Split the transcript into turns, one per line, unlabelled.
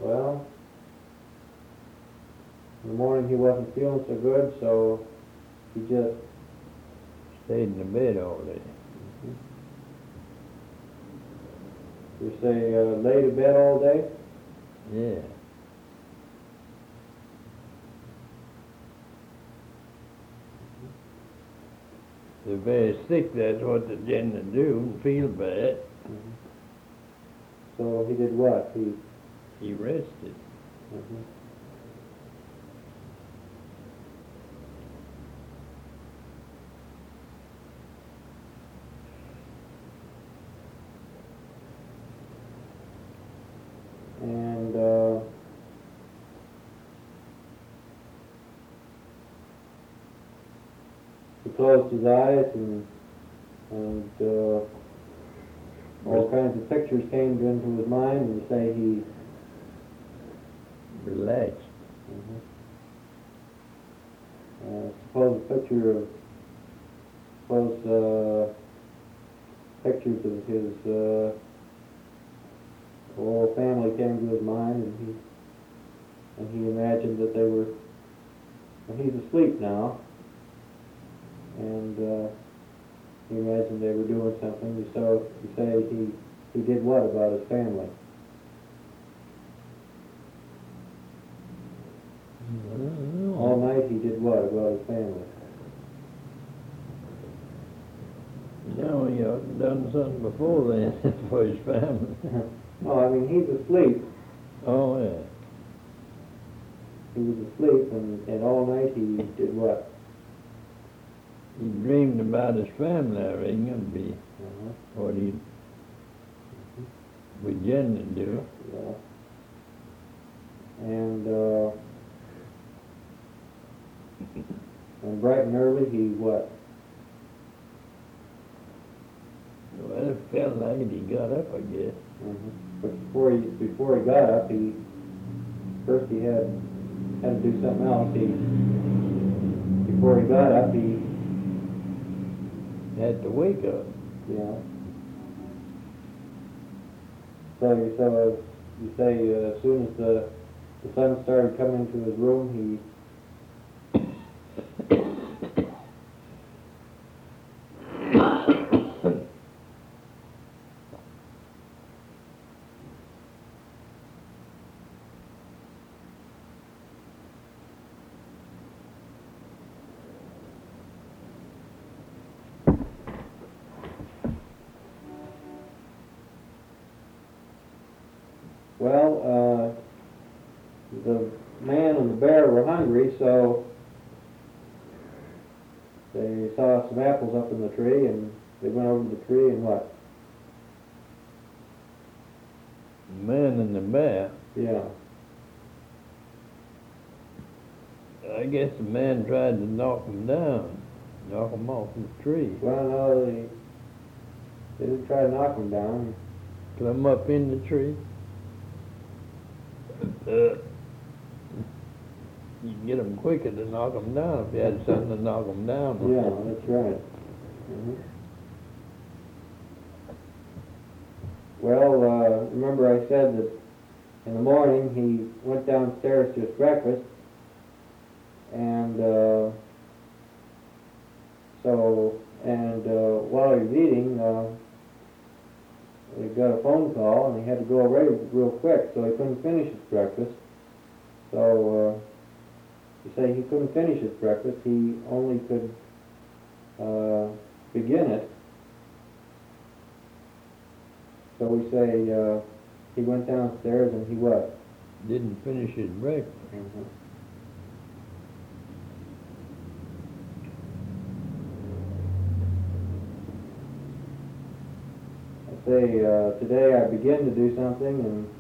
Well, in the morning he wasn't feeling so good, so he just
Stayed in the bed all day.
you say lay to bed all day.
Yeah. They're very sick, that's what they tend to do, and feel bad.
So he did what?
He rested.
Mhm. And he closed his eyes, and all kinds of pictures came into his mind, and you say he
Relaxed.
suppose a picture of pictures of his whole family came to his mind, and he imagined that they were. Well, he's asleep now, and he imagined they were doing something. So you say he did what about his family? All night he did what about his family?
No, he had done something before then for his family.
Oh, I mean, he's asleep.
Oh, yeah.
He was asleep, and all night he did what?
He dreamed about his family, I reckon, would be what he would generally do.
Yeah. And bright and early he what?
Well, it felt like it, he got up, I guess.
But before he got up, first he had to do something else. Before he got up, he
Had to wake up.
yeah. So you say as soon as the sun started coming into his room, the man and the bear were hungry, so they saw some apples up in the tree, and they went over to the tree and what?
The man and the bear.
Yeah.
I guess the man tried to knock him down, knock him off the tree.
Well, no, they didn't try to knock him down.
Climb up in the tree. You can get them quicker to knock them down if you had something to knock them down.
Yeah, that's right. Well, remember I said that in the morning he went downstairs to his breakfast, and while he was eating, he got a phone call, and he had to go away real quick, so he couldn't finish his breakfast. So you say he couldn't finish his breakfast, he only could begin it. So we say he went downstairs and he what?
Didn't finish his breakfast.
I say today I begin to do something, and